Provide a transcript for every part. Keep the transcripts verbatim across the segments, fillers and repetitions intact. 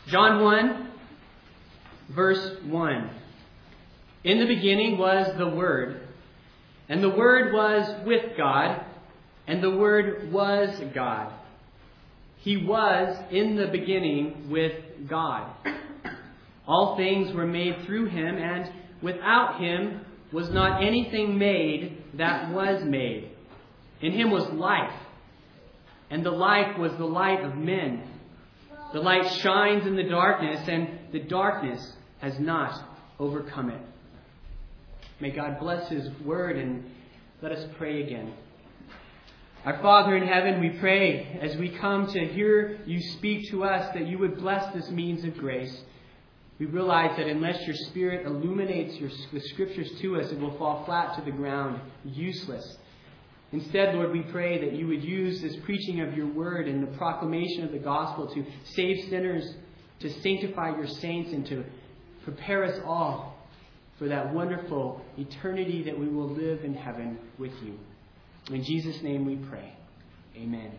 John one, verse one. In the beginning was the Word, and the Word was with God, and the Word was God. He was in the beginning with God. All things were made through him, and without him was not anything made that was made. In him was life, and the life was the light of men. The light shines in the darkness, and the darkness has not overcome it. May God bless his word, and let us pray again. Our Father in heaven, we pray as we come to hear you speak to us that you would bless this means of grace. We realize that unless your Spirit illuminates your, the Scriptures to us, it will fall flat to the ground, useless. Instead, Lord, we pray that you would use this preaching of your word and the proclamation of the gospel to save sinners, to sanctify your saints, and to prepare us all for that wonderful eternity that we will live in heaven with you. In Jesus' name we pray. Amen.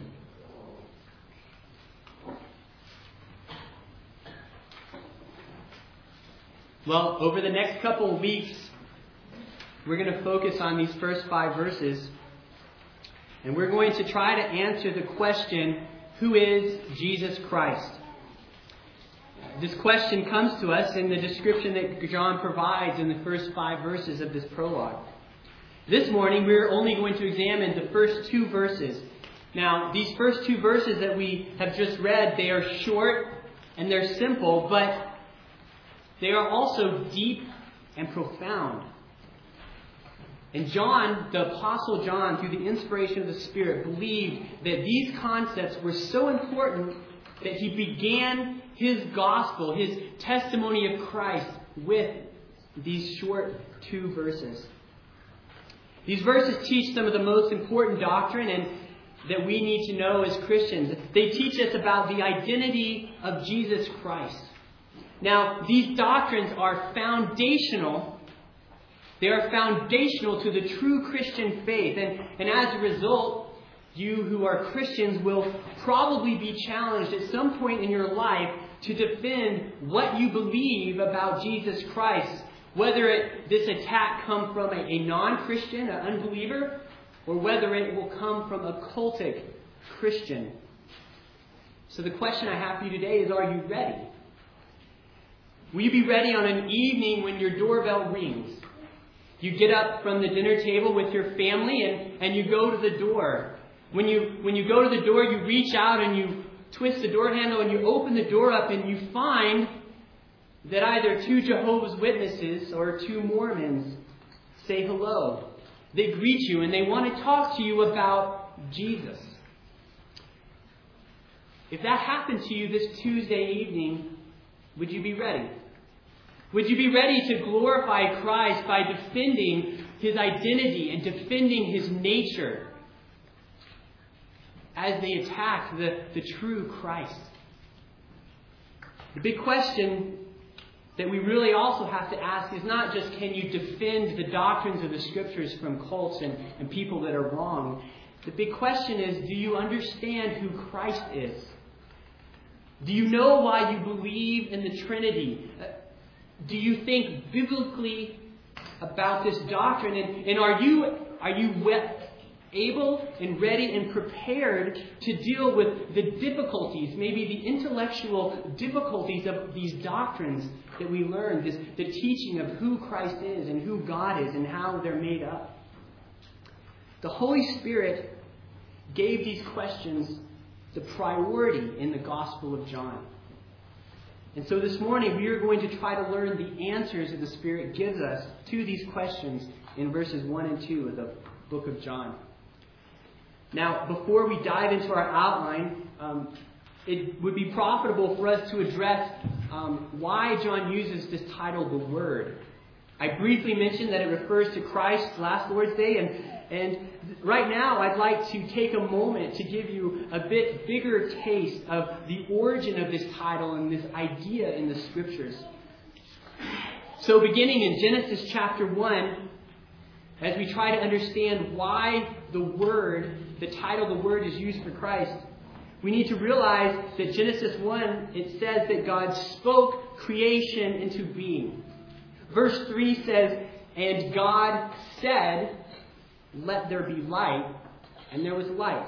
Well, over the next couple of weeks, we're going to focus on these first five verses. And we're going to try to answer the question, who is Jesus Christ? This question comes to us in the description that John provides in the first five verses of this prologue. This morning, we're only going to examine the first two verses. Now, these first two verses that we have just read, they are short and they're simple, but they are also deep and profound. And John, the Apostle John, through the inspiration of the Spirit, believed that these concepts were so important that he began his gospel, his testimony of Christ, with these short two verses. These verses teach some of the most important doctrine and that we need to know as Christians. They teach us about the identity of Jesus Christ. Now, these doctrines are foundational. They are foundational to the true Christian faith. And, and as a result, you who are Christians will probably be challenged at some point in your life to defend what you believe about Jesus Christ. Whether it, this attack come from a, a non-Christian, an unbeliever, or whether it will come from a cultic Christian. So the question I have for you today is, are you ready? Will you be ready on an evening when your doorbell rings? You get up from the dinner table with your family and, and you go to the door. When you, when you go to the door, you reach out and you twist the door handle and you open the door up and you find that either two Jehovah's Witnesses or two Mormons say hello. They greet you and they want to talk to you about Jesus. If that happened to you this Tuesday evening, would you be ready? Would you be ready to glorify Christ by defending his identity and defending his nature as they attack the, the true Christ? The big question that we really also have to ask is not just, can you defend the doctrines of the Scriptures from cults and, and people that are wrong? The big question is, do you understand who Christ is? Do you know why you believe in the Trinity? Do you think biblically about this doctrine? And, and are you are you able and ready and prepared to deal with the difficulties, maybe the intellectual difficulties of these doctrines that we learn, this, the teaching of who Christ is and who God is and how they're made up? The Holy Spirit gave these questions the priority in the Gospel of John. And so this morning we are going to try to learn the answers that the Spirit gives us to these questions in verses one and two of the book of John. Now, before we dive into our outline, um, it would be profitable for us to address um, why John uses this title, the Word. I briefly mentioned that it refers to Christ last Lord's Day, and, and right now I'd like to take a moment to give you a bit bigger taste of the origin of this title and this idea in the Scriptures. So beginning in Genesis chapter one, as we try to understand why the Word, the title, the Word, is used for Christ, we need to realize that Genesis one, it says that God spoke creation into being. Verse three says, and God said, let there be light, and there was light.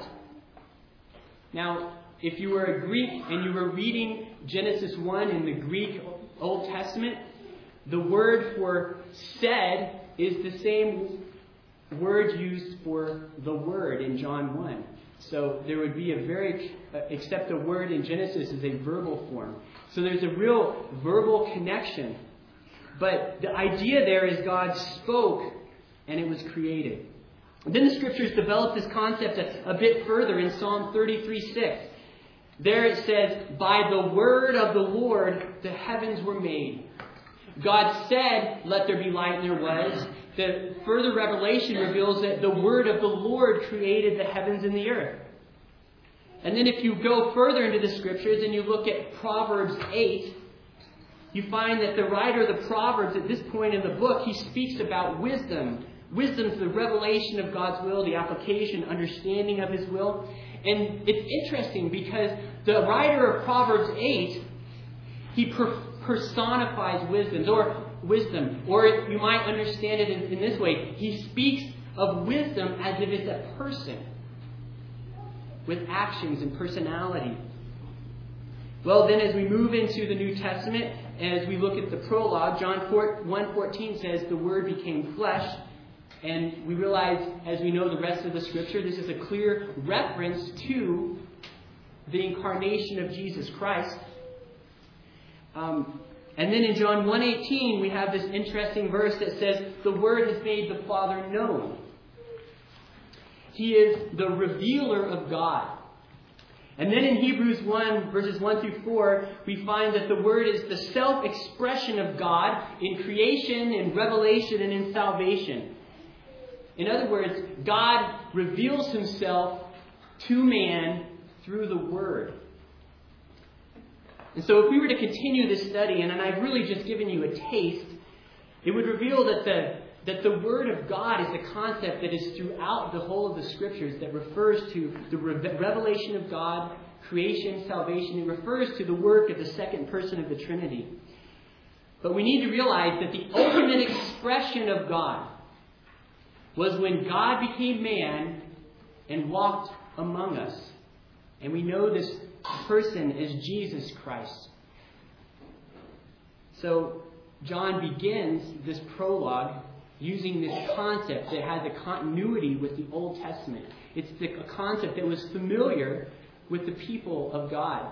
Now, if you were a Greek and you were reading Genesis one in the Greek Old Testament, the word for said is the same word used for the word in John one. So there would be a very, except the word in Genesis is a verbal form. So there's a real verbal connection. But the idea there is God spoke and it was created. And then the Scriptures develop this concept a, a bit further in Psalm thirty-three six. There it says, by the word of the Lord the heavens were made. God said, let there be light, and there was. The further revelation reveals that the word of the Lord created the heavens and the earth. And then if you go further into the Scriptures and you look at Proverbs eight, you find that the writer of the Proverbs at this point in the book, he speaks about wisdom. Wisdom is the revelation of God's will, the application, understanding of His will. And it's interesting because the writer of Proverbs eight, he per- personifies wisdom, or wisdom, or you might understand it in, in this way. He speaks of wisdom as if it's a person with actions and personality. Well, then as we move into the New Testament, as we look at the prologue, John one fourteen says, the Word became flesh. And we realize, as we know the rest of the Scripture, this is a clear reference to the incarnation of Jesus Christ. Um, and then in John one eighteen, we have this interesting verse that says, the Word has made the Father known. He is the revealer of God. And then in Hebrews one, verses one through four, we find that the Word is the self-expression of God in creation, in revelation, and in salvation. In other words, God reveals Himself to man through the Word. And so if we were to continue this study, and I've really just given you a taste, it would reveal that the, that the Word of God is a concept that is throughout the whole of the Scriptures, that refers to the re- revelation of God, creation, salvation. It refers to the work of the second person of the Trinity. But we need to realize that the ultimate expression of God was when God became man and walked among us. And we know this person as Jesus Christ. So John begins this prologue using this concept that has a continuity with the Old Testament. It's the, a concept that was familiar with the people of God.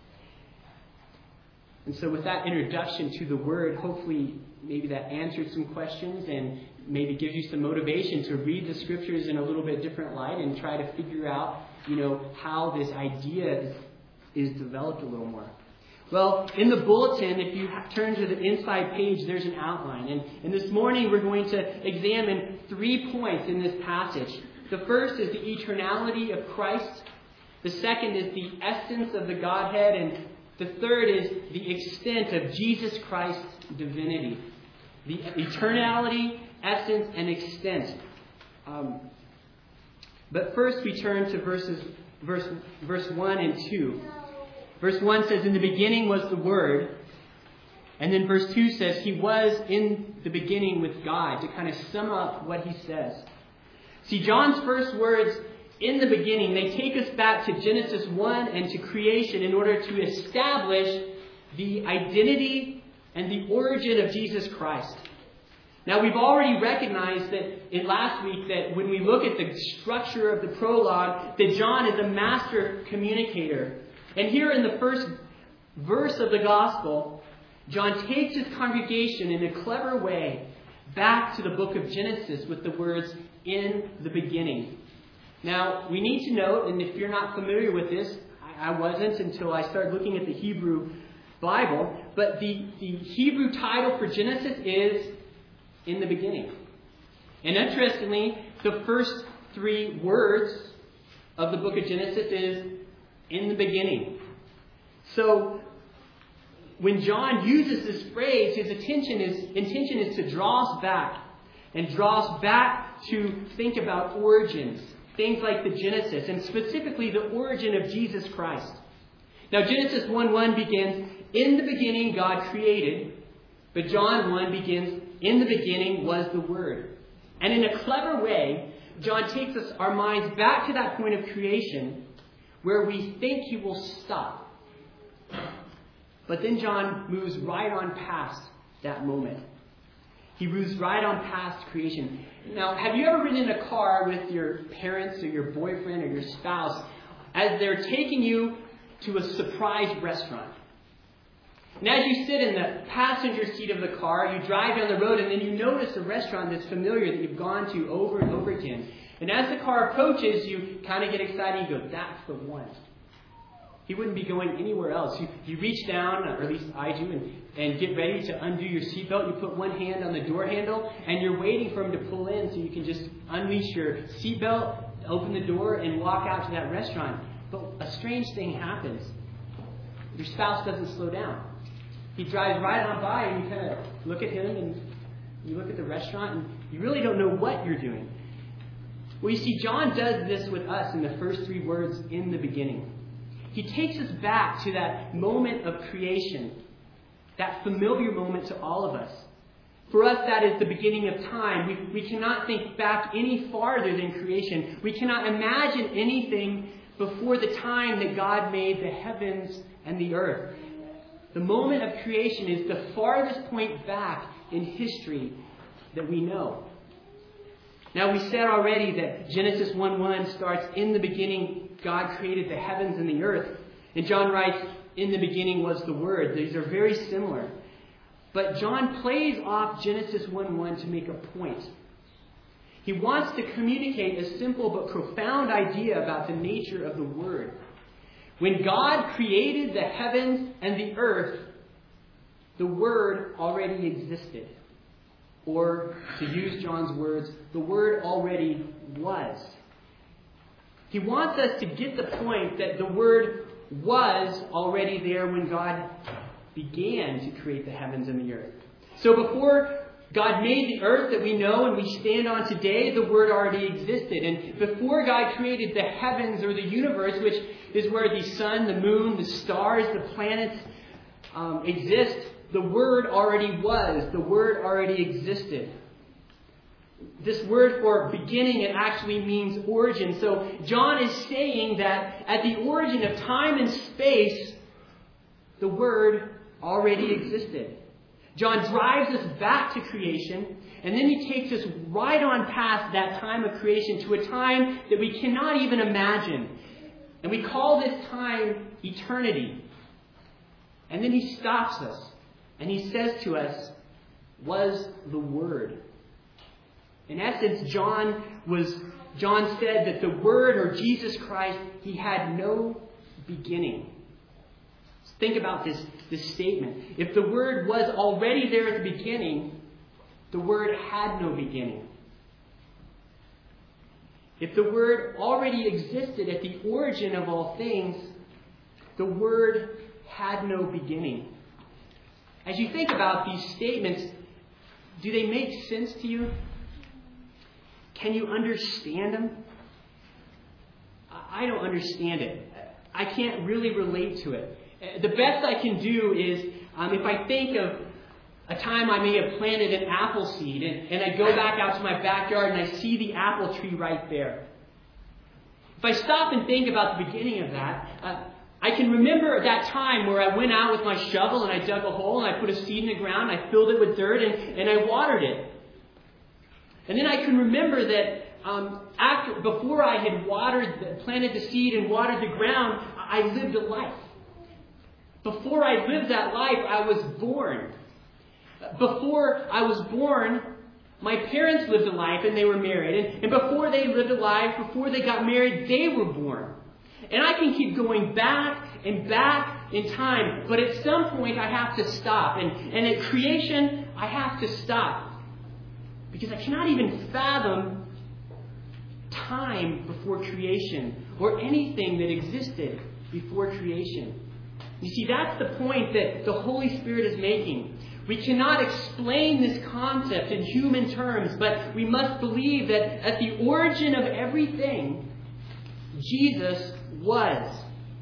And so with that introduction to the Word, hopefully maybe that answered some questions and maybe gives you some motivation to read the Scriptures in a little bit different light and try to figure out, you know, how this idea is, is developed a little more. Well, in the bulletin, if you turn to the inside page, there's an outline. And, and this morning we're going to examine three points in this passage. The first is the eternality of Christ. The second is the essence of the Godhead. And the third is the extent of Jesus Christ's divinity. The eternality, essence, and extent. Um, but first we turn to verses, verse, verse one and two. Verse one says, in the beginning was the Word. And then verse two says, He was in the beginning with God, to kind of sum up what he says. See, John's first words, in the beginning, they take us back to Genesis one and to creation in order to establish the identity and the origin of Jesus Christ. Now, we've already recognized that in last week that when we look at the structure of the prologue, that John is a master communicator. And here in the first verse of the Gospel, John takes his congregation in a clever way back to the book of Genesis with the words, in the beginning. Now, we need to note, and if you're not familiar with this, I wasn't until I started looking at the Hebrew Bible, but the, the Hebrew title for Genesis is in the beginning. And interestingly, the first three words of the book of Genesis is in the beginning. So when John uses this phrase, his attention is, intention is to draw us back and draw us back to think about origins things like the Genesis, and specifically the origin of Jesus Christ. Now, Genesis one one begins, "In the beginning God created," but John one begins, "In the beginning was the Word." And in a clever way, John takes us our minds back to that point of creation where we think he will stop. But then John moves right on past that moment. He moves right on past creation. Now, have you ever ridden in a car with your parents or your boyfriend or your spouse as they're taking you to a surprise restaurant? And as you sit in the passenger seat of the car, you drive down the road and then you notice a restaurant that's familiar that you've gone to over and over again. And as the car approaches, you kind of get excited and you go, "That's the one." He wouldn't be going anywhere else. You, you reach down, or at least I do, and, and get ready to undo your seatbelt. You put one hand on the door handle, and you're waiting for him to pull in so you can just unleash your seatbelt, open the door, and walk out to that restaurant. But a strange thing happens. Your spouse doesn't slow down. He drives right on by, and you kind of look at him, and you look at the restaurant, and you really don't know what you're doing. Well, you see, John does this with us in the first three words, "in the beginning." He takes us back to that moment of creation, that familiar moment to all of us. For us, that is the beginning of time. We, we cannot think back any farther than creation. We cannot imagine anything before the time that God made the heavens and the earth. The moment of creation is the farthest point back in history that we know. Now, we said already that Genesis one one starts, "In the beginning God created the heavens and the earth." And John writes, "In the beginning was the Word." These are very similar. But John plays off Genesis one one to make a point. He wants to communicate a simple but profound idea about the nature of the Word. When God created the heavens and the earth, the Word already existed. Or, to use John's words, the Word already was. He wants us to get the point that the Word was already there when God began to create the heavens and the earth. So before God made the earth that we know and we stand on today, the Word already existed. And before God created the heavens or the universe, which is where the sun, the moon, the stars, the planets um, exist, the Word already was. The Word already existed. This word for beginning, it actually means origin. So John is saying that at the origin of time and space, the Word already existed. John drives us back to creation, and then he takes us right on past that time of creation to a time that we cannot even imagine. And we call this time eternity. And then he stops us, and he says to us, "Was the Word." In essence, John was John said that the Word, or Jesus Christ, he had no beginning. Think about this, this statement. If the Word was already there at the beginning, the Word had no beginning. If the Word already existed at the origin of all things, the Word had no beginning. As you think about these statements, do they make sense to you? Can you understand them? I don't understand it. I can't really relate to it. The best I can do is, um, if I think of a time I may have planted an apple seed, and, and I go back out to my backyard and I see the apple tree right there. If I stop and think about the beginning of that, uh, I can remember that time where I went out with my shovel and I dug a hole and I put a seed in the ground, I filled it with dirt, and, and I watered it. And then I can remember that um, after, before I had watered, planted the seed and watered the ground, I lived a life. Before I lived that life, I was born. Before I was born, my parents lived a life and they were married. And, and before they lived a life, before they got married, they were born. And I can keep going back and back in time. But at some point, I have to stop. And, and at creation, I have to stop. Because I cannot even fathom time before creation or anything that existed before creation. You see, that's the point that the Holy Spirit is making. We cannot explain this concept in human terms, but we must believe that at the origin of everything, Jesus was.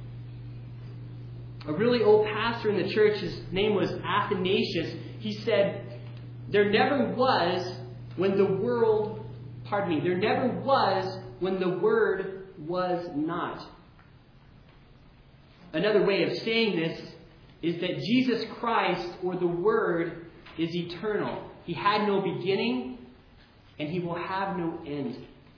A really old pastor in the church, his name was Athanasius, he said, there never was when the world, pardon me, there never was when the Word was not. Another way of saying this is that Jesus Christ, or the Word, is eternal. He had no beginning, and He will have no end.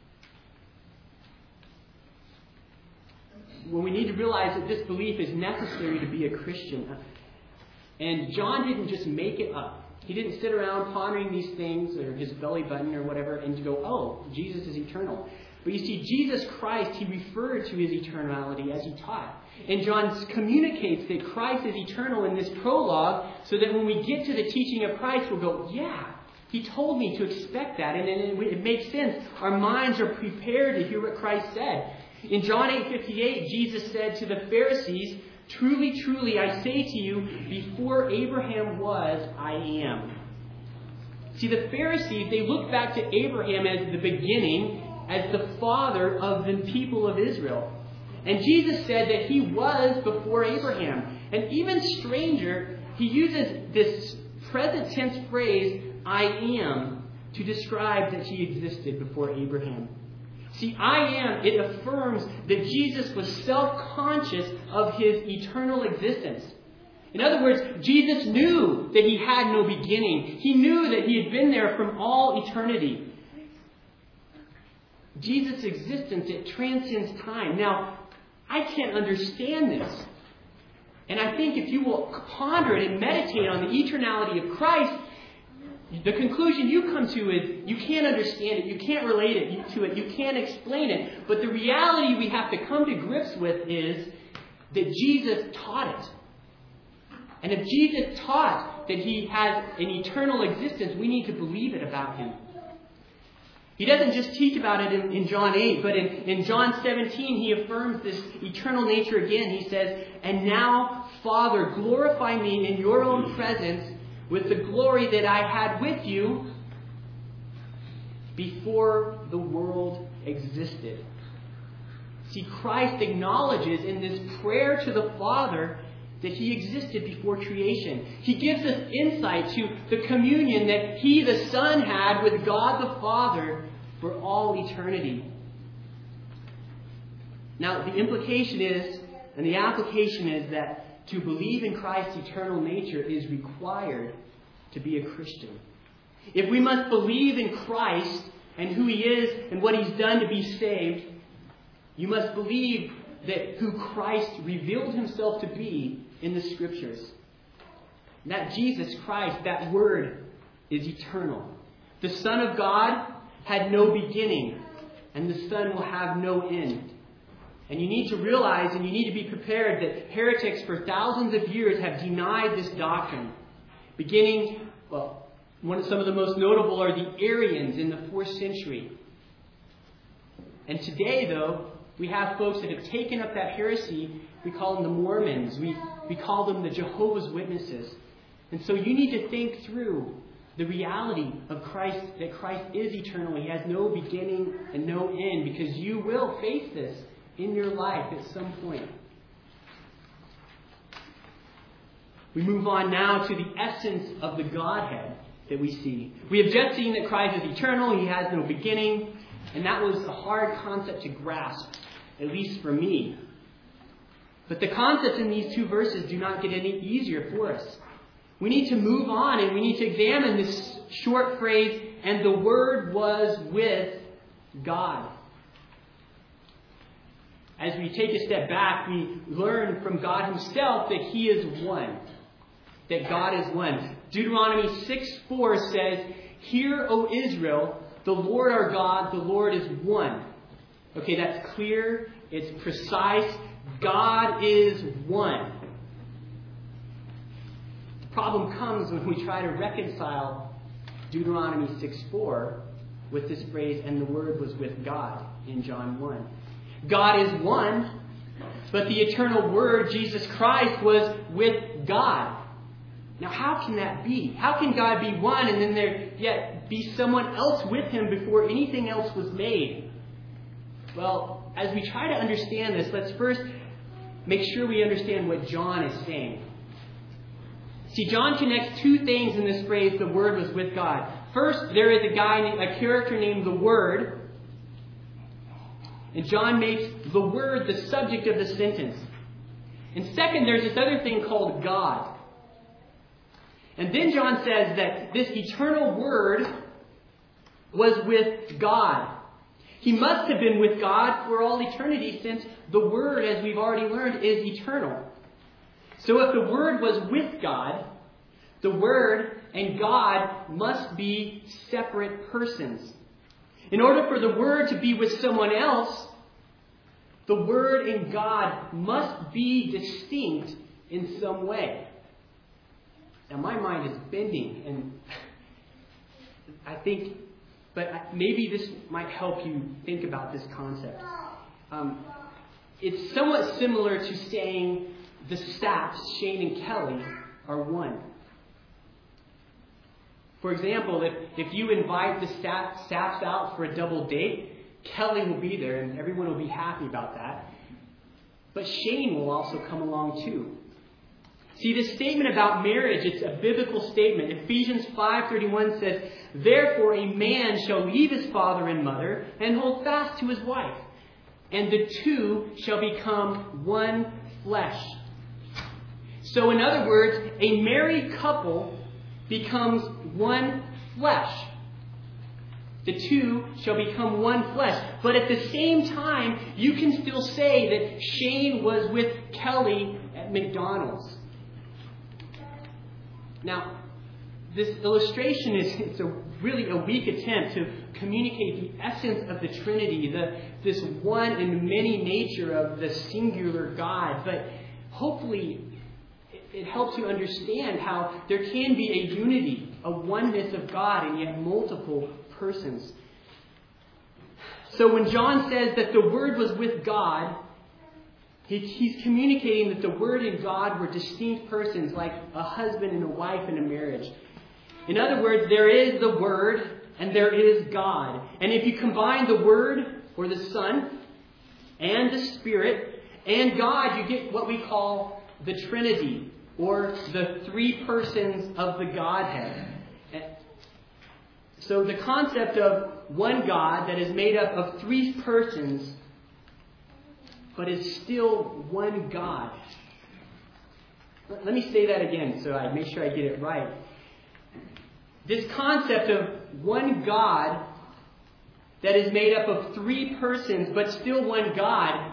Well, we need to realize that this belief is necessary to be a Christian. And John didn't just make it up. He didn't sit around pondering these things, or his belly button or whatever, and to go, oh, Jesus is eternal. But you see, Jesus Christ, He referred to His eternality as He taught. And John communicates that Christ is eternal in this prologue, so that when we get to the teaching of Christ, we'll go, yeah, He told me to expect that. And it, it makes sense. Our minds are prepared to hear what Christ said. In John eight fifty-eight, Jesus said to the Pharisees, truly, truly, I say to you, before Abraham was, I am. See, the Pharisees, they look back to Abraham as the beginning, as the father of the people of Israel. And Jesus said that He was before Abraham. And even stranger, He uses this present tense phrase, I am, to describe that He existed before Abraham. See, I am, it affirms that Jesus was self-conscious of His eternal existence. In other words, Jesus knew that He had no beginning. He knew that He had been there from all eternity. Jesus' existence, it transcends time. Now, I can't understand this. And I think if you will ponder it and meditate on the eternality of Christ, the conclusion you come to is you can't understand it, you can't relate it to it, you can't explain it. But the reality we have to come to grips with is that Jesus taught it. And if Jesus taught that He has an eternal existence, we need to believe it about Him. He doesn't just teach about it in, in John eight, but in, in John seventeen, He affirms this eternal nature again. He says, and now, Father, glorify me in your own presence with the glory that I had with you before the world existed. See, Christ acknowledges in this prayer to the Father that He existed before creation. He gives us insight to the communion that He, the Son, had with God the Father for all eternity. Now, the implication is, and the application is that to believe in Christ's eternal nature is required to be a Christian. If we must believe in Christ and who He is and what He's done to be saved, you must believe that who Christ revealed Himself to be in the Scriptures. And that Jesus Christ, that Word, is eternal. The Son of God had no beginning, and the Son will have no end. And you need to realize and you need to be prepared that heretics for thousands of years have denied this doctrine. Beginning, well, one of some of the most notable are the Arians in the fourth century. And today, though, we have folks that have taken up that heresy. We call them the Mormons. We, we call them the Jehovah's Witnesses. And so you need to think through the reality of Christ, that Christ is eternal. He has no beginning and no end, because you will face this in your life at some point. We move on now to the essence of the Godhead that we see. We have just seen that Christ is eternal. He has no beginning. And that was a hard concept to grasp, at least for me. But the concepts in these two verses do not get any easier for us. We need to move on and we need to examine this short phrase, and the Word was with God. As we take a step back, we learn from God Himself that He is one. That God is one. Deuteronomy six four says, "Hear, O Israel, the Lord our God, the Lord is one." Okay, that's clear. It's precise. God is one. The problem comes when we try to reconcile Deuteronomy six four with this phrase, "and the Word was with God," in John one. God is one, but the eternal Word, Jesus Christ, was with God. Now, how can that be? How can God be one and then there yet be someone else with Him before anything else was made? Well, as we try to understand this, let's first make sure we understand what John is saying. See, John connects two things in this phrase, the Word was with God. First, there is a guy, a character named the Word. And John makes the Word the subject of the sentence. And second, there's this other thing called God. And then John says that this eternal Word was with God. He must have been with God for all eternity, since the Word, as we've already learned, is eternal. So if the Word was with God, the Word and God must be separate persons. In order for the Word to be with someone else, the Word and God must be distinct in some way. Now, my mind is bending, and I think, but maybe this might help you think about this concept. Um, it's somewhat similar to saying the Sapps, Shane and Kelly, are one. For example, if, if you invite the Sapps out for a double date, Kelly will be there and everyone will be happy about that. But Shane will also come along too. See, this statement about marriage, it's a biblical statement. Ephesians five thirty-one says, "Therefore a man shall leave his father and mother and hold fast to his wife, and the two shall become one flesh." So in other words, a married couple becomes one flesh. The two shall become one flesh. But at the same time, you can still say that Shane was with Kelly at McDonald's. Now, this illustration is it's a really a weak attempt to communicate the essence of the Trinity, the this one and many nature of the singular God. But hopefully it helps you understand how there can be a unity, a oneness of God, and yet multiple persons. So when John says that the Word was with God, he, he's communicating that the Word and God were distinct persons, like a husband and a wife in a marriage. In other words, there is the Word and there is God. And if you combine the Word, or the Son, and the Spirit, and God, you get what we call the Trinity, or the three persons of the Godhead. So the concept of one God that is made up of three persons, but is still one God. Let me say that again so I make sure I get it right. This concept of one God that is made up of three persons, but still one God,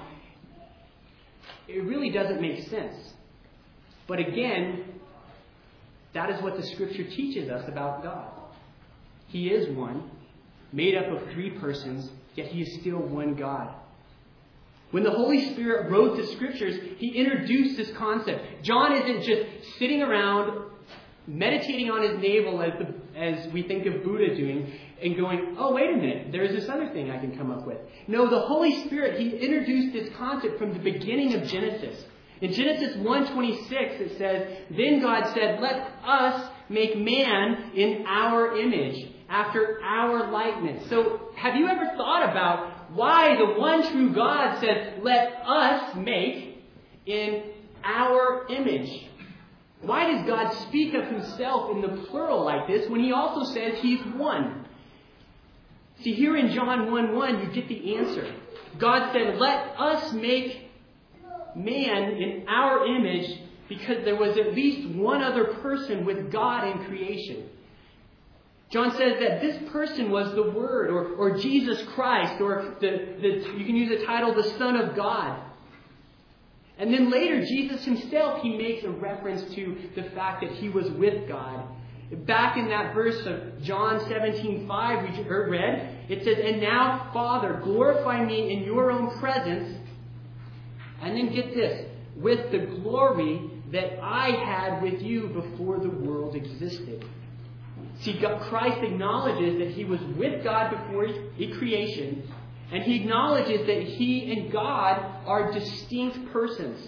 it really doesn't make sense. But again, that is what the Scripture teaches us about God. He is one, made up of three persons, yet He is still one God. When the Holy Spirit wrote the Scriptures, He introduced this concept. John isn't just sitting around meditating on his navel as, the, as we think of Buddha doing and going, oh, wait a minute, there's this other thing I can come up with. No, the Holy Spirit, He introduced this concept from the beginning of Genesis. In Genesis one twenty-six, it says, "Then God said, let us make man in our image, after our likeness." So have you ever thought about why the one true God said, let us make in our image? Why does God speak of Himself in the plural like this when He also says He's one? See, here in John one one, you get the answer. God said, let us make man in our image, because there was at least one other person with God in creation. John says that this person was the Word, or, or Jesus Christ, or the, the you can use the title, the Son of God. And then later, Jesus Himself, He makes a reference to the fact that He was with God. Back in that verse of John seventeen five we read, it says, "And now, Father, glorify me in your own presence." And then get this, with the glory that I had with you before the world existed. See, God, Christ acknowledges that He was with God before He creation, and He acknowledges that He and God are distinct persons.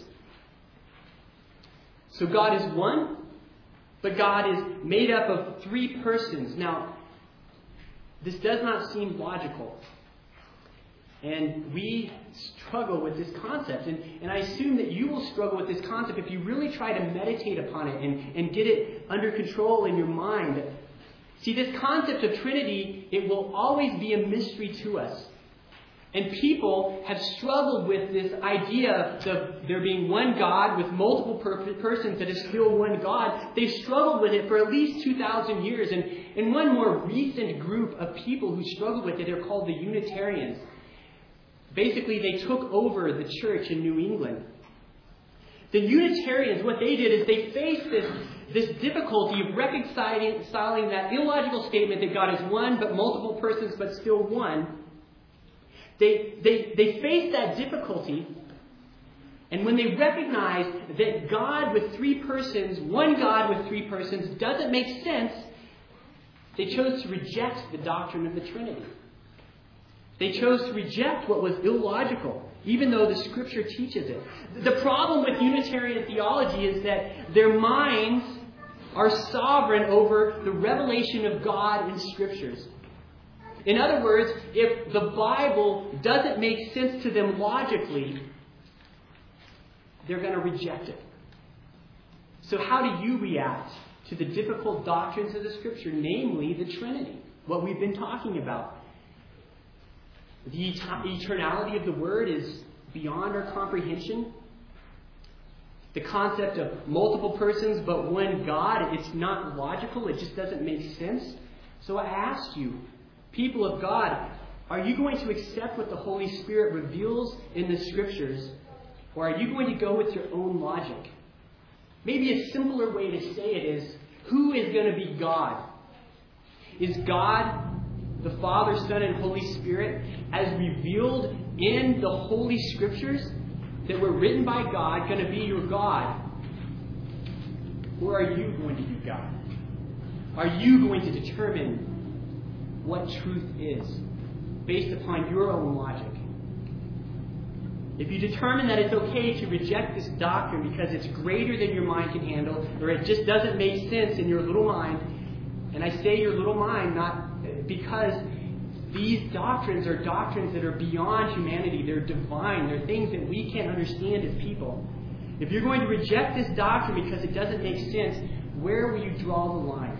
So God is one, but God is made up of three persons. Now, this does not seem logical. And we struggle with this concept. And, and I assume that you will struggle with this concept if you really try to meditate upon it and, and get it under control in your mind. See, this concept of Trinity, it will always be a mystery to us. And people have struggled with this idea of there being one God with multiple per- persons that is still one God. They've struggled with it for at least two thousand years. And, and one more recent group of people who struggle with it are called the Unitarians. Basically, they took over the church in New England. The Unitarians, what they did is they faced this, this difficulty of reconciling that illogical statement that God is one, but multiple persons, but still one. They, they, they faced that difficulty, and when they recognized that God with three persons, one God with three persons, doesn't make sense, they chose to reject the doctrine of the Trinity. They chose to reject what was illogical, even though the Scripture teaches it. The problem with Unitarian theology is that their minds are sovereign over the revelation of God in Scriptures. In other words, if the Bible doesn't make sense to them logically, they're going to reject it. So how do you react to the difficult doctrines of the Scripture, namely the Trinity, what we've been talking about? The et- eternality of the Word is beyond our comprehension. The concept of multiple persons but one God, it's not logical. It just doesn't make sense. So I ask you, people of God, are you going to accept what the Holy Spirit reveals in the Scriptures, or are you going to go with your own logic? Maybe a simpler way to say it is, who is going to be God? Is God the Father, Son, and Holy Spirit, as revealed in the Holy Scriptures that were written by God, going to be your God? Or are you going to be God? Are you going to determine what truth is based upon your own logic? If you determine that it's okay to reject this doctrine because it's greater than your mind can handle, or it just doesn't make sense in your little mind, and I say your little mind not because these doctrines are doctrines that are beyond humanity. They're divine. They're things that we can't understand as people. If you're going to reject this doctrine because it doesn't make sense, where will you draw the line?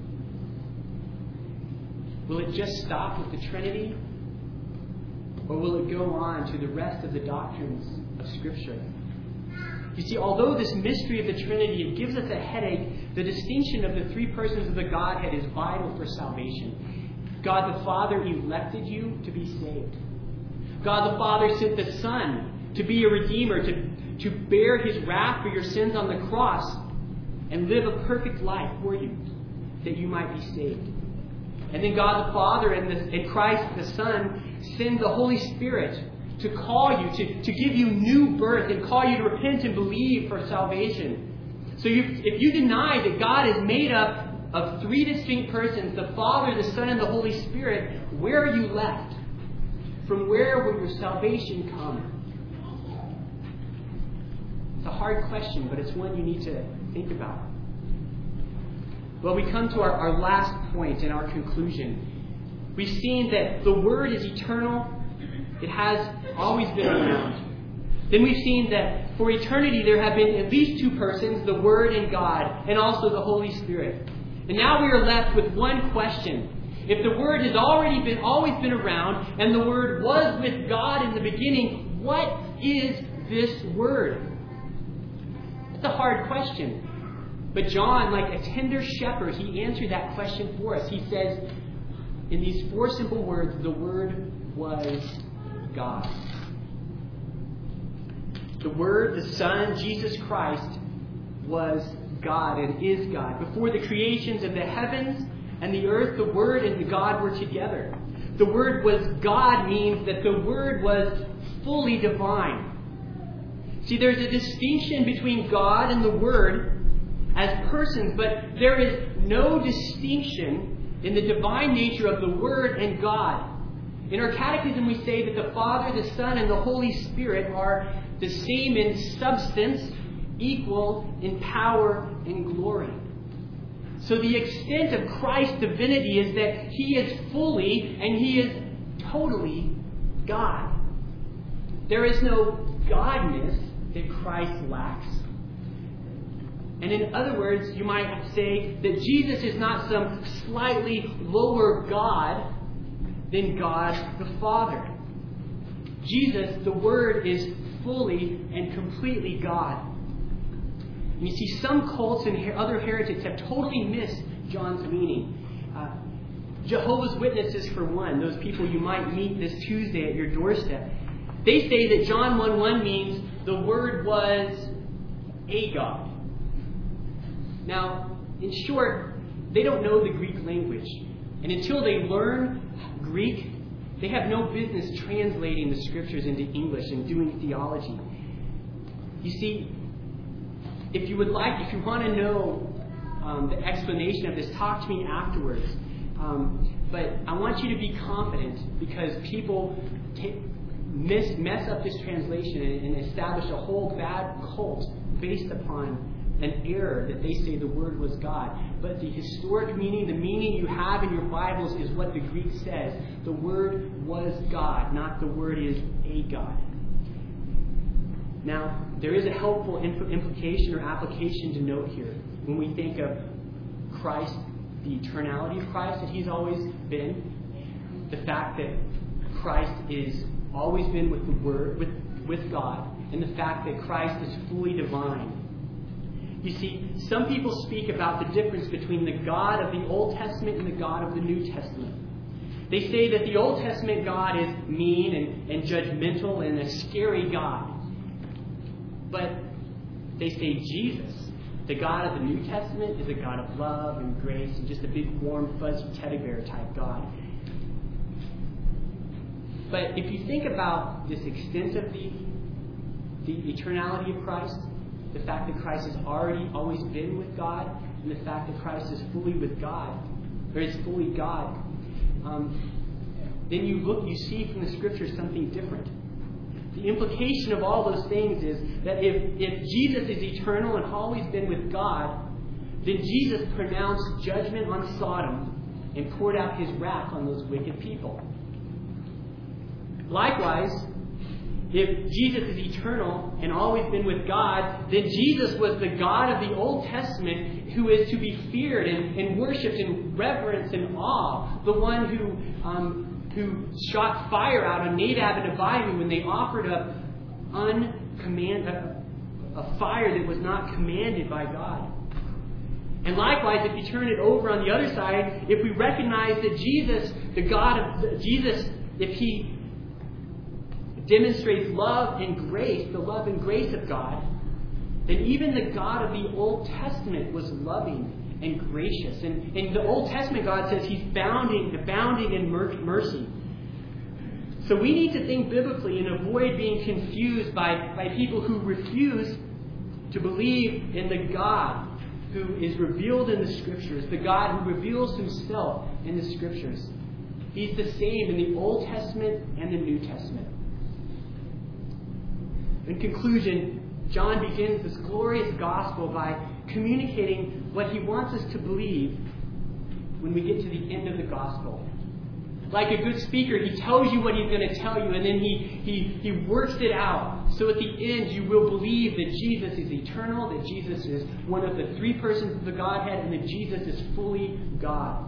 Will it just stop with the Trinity? Or will it go on to the rest of the doctrines of Scripture? You see, although this mystery of the Trinity, it gives us a headache, the distinction of the three persons of the Godhead is vital for salvation. God the Father elected you to be saved. God the Father sent the Son to be a Redeemer, to, to bear His wrath for your sins on the cross and live a perfect life for you, that you might be saved. And then God the Father and, the, and Christ the Son send the Holy Spirit to call you, to, to give you new birth and call you to repent and believe for salvation. So you, if you deny that God is made up of three distinct persons, the Father, the Son, and the Holy Spirit, where are you left? From where will your salvation come? It's a hard question, but it's one you need to think about. Well, we come to our, our last point in our conclusion. We've seen that the Word is eternal. It has always been around. Then we've seen that for eternity there have been at least two persons, the Word and God, and also the Holy Spirit. And now we are left with one question. If the Word has already been, always been around, and the Word was with God in the beginning, what is this Word? It's a hard question. But John, like a tender shepherd, he answered that question for us. He says, in these four simple words, the Word was God. The Word, the Son, Jesus Christ, was God and is God. Before the creations of the heavens and the earth, the Word and the God were together. The Word was God means that the Word was fully divine. See, there's a distinction between God and the Word as persons, but there is no distinction in the divine nature of the Word and God. In our catechism, we say that the Father, the Son, and the Holy Spirit are the same in substance, equal in power and glory. So the extent of Christ's divinity is that He is fully and He is totally God. There is no godness that Christ lacks. And in other words, you might say that Jesus is not some slightly lower God than God the Father. Jesus, the Word, is fully and completely God. And you see, some cults and other heretics have totally missed John's meaning. Uh, Jehovah's Witnesses, for one, those people you might meet this Tuesday at your doorstep, they say that John one one means the Word was a God. Now, in short, they don't know the Greek language. And until they learn Greek, they have no business translating the Scriptures into English and doing theology. You see, if you would like, if you want to know um, the explanation of this, talk to me afterwards. Um, but I want you to be confident, because people t- miss, mess up this translation and, and establish a whole bad cult based upon an error that they say the Word was God. But the historic meaning, the meaning you have in your Bibles, is what the Greek says. The Word was God, not the Word is a God. Now, there is a helpful impl- implication or application to note here when we think of Christ, the eternality of Christ, that He's always been, the fact that Christ is always been with the Word, with, with God, and the fact that Christ is fully divine. You see, some people speak about the difference between the God of the Old Testament and the God of the New Testament. They say that the Old Testament God is mean and, and judgmental and a scary God. But they say Jesus, the God of the New Testament, is a God of love and grace and just a big, warm, fuzzy teddy bear type God. But if you think about this extensively, the eternality of Christ, the fact that Christ has already always been with God, and the fact that Christ is fully with God, or is fully God, um, then you look, you see from the Scriptures something different. The implication of all those things is that if, if Jesus is eternal and always been with God, then Jesus pronounced judgment on Sodom and poured out His wrath on those wicked people. Likewise, if Jesus is eternal and always been with God, then Jesus was the God of the Old Testament who is to be feared and, and worshipped in reverence and awe. The one who um, who shot fire out on Nadab and Abihu when they offered up uncommand, a, a fire that was not commanded by God. And likewise, if you turn it over on the other side, if we recognize that Jesus, the God of Jesus, if He demonstrates love and grace, the love and grace of God, then even the God of the Old Testament was loving and gracious. And, and the Old Testament God says He's abounding, abounding in mercy. So we need to think biblically and avoid being confused by, by people who refuse to believe in the God who is revealed in the Scriptures, the God who reveals Himself in the Scriptures. He's the same in the Old Testament and the New Testament. In conclusion, John begins this glorious gospel by communicating what he wants us to believe when we get to the end of the gospel. Like a good speaker, he tells you what he's going to tell you, and then he, he, he works it out. So at the end, you will believe that Jesus is eternal, that Jesus is one of the three persons of the Godhead, and that Jesus is fully God.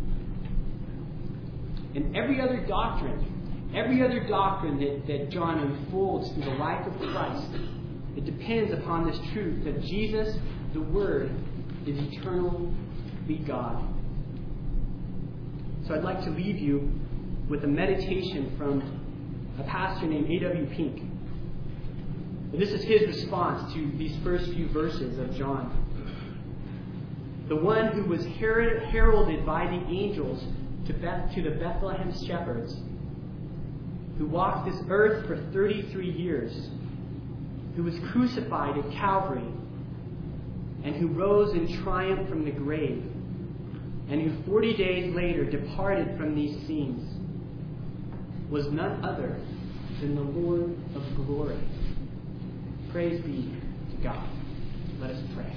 And every other doctrine Every other doctrine that, that John unfolds through the life of Christ, it depends upon this truth that Jesus, the Word, is eternally God. So I'd like to leave you with a meditation from a pastor named A W Pink. And this is his response to these first few verses of John. The one who was heralded by the angels to, Beth, to the Bethlehem shepherds, who walked this earth for thirty-three years, who was crucified at Calvary, and who rose in triumph from the grave, and who forty days later departed from these scenes, was none other than the Lord of glory. Praise be to God. Let us pray.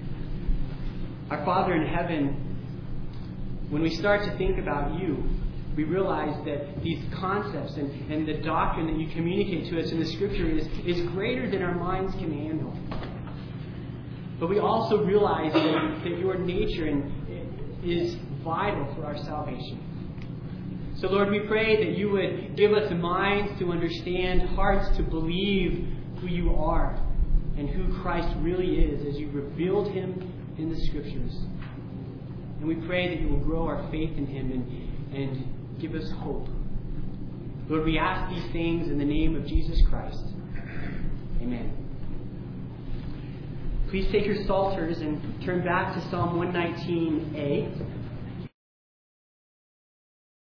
Our Father in heaven, when we start to think about You, we realize that these concepts and, and the doctrine that you communicate to us in the Scripture is, is greater than our minds can handle. But we also realize that, that your nature and, is vital for our salvation. So Lord, we pray that you would give us minds to understand, hearts to believe who you are and who Christ really is as you revealed him in the Scriptures. And we pray that you will grow our faith in him and, and give us hope. Lord, we ask these things in the name of Jesus Christ. Amen. Please take your psalters and turn back to Psalm one nineteen A.